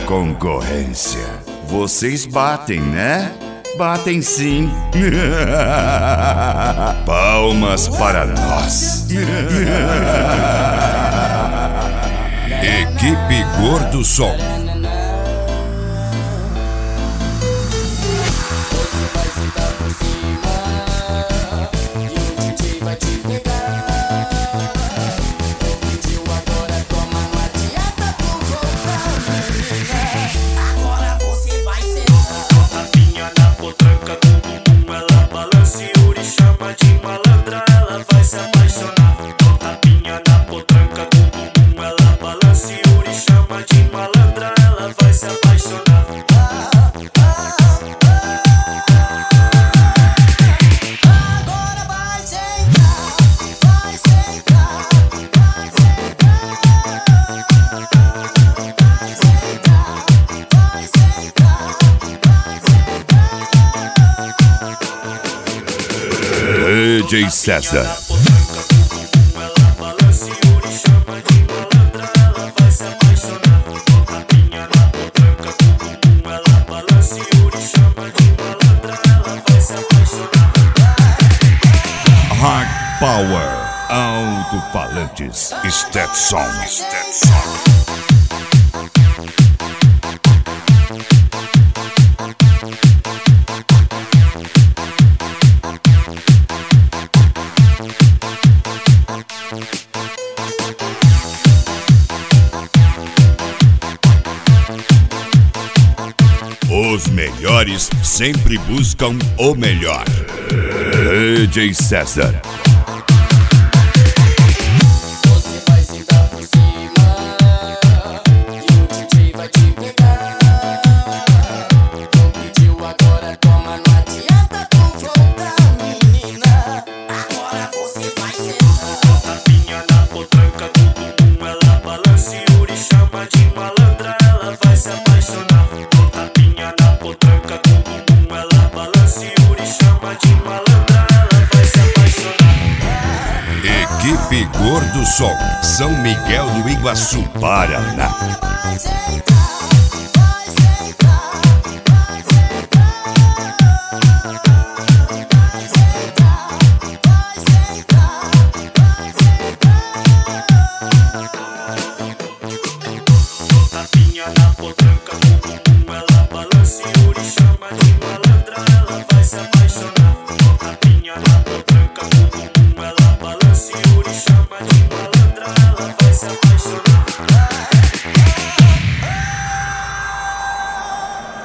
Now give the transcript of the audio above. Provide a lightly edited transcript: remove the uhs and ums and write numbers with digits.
concorrência. Vocês batem, né? Batem sim. Palmas para nós. Equipe Gordo Som. DJ César. Hard Power, alto-falantes, Stetson. Os melhores sempre buscam o melhor. DJ César. Você vai sentar por cima e o DJ vai te pegar. Não pediu agora, toma, não adianta tu voltar, menina. Agora você vai sentar. Tapinha na potranca do bumbum, ela balança e Yuri chama de malandra, ela vai se apaixonar. Tapinha na potranca do bumbum, ela balança e Yuri chama de malandra, ela vai se apaixonar. Equipe Gordo Som, São Miguel do Iguaçu, Paraná. Agora vai sentar.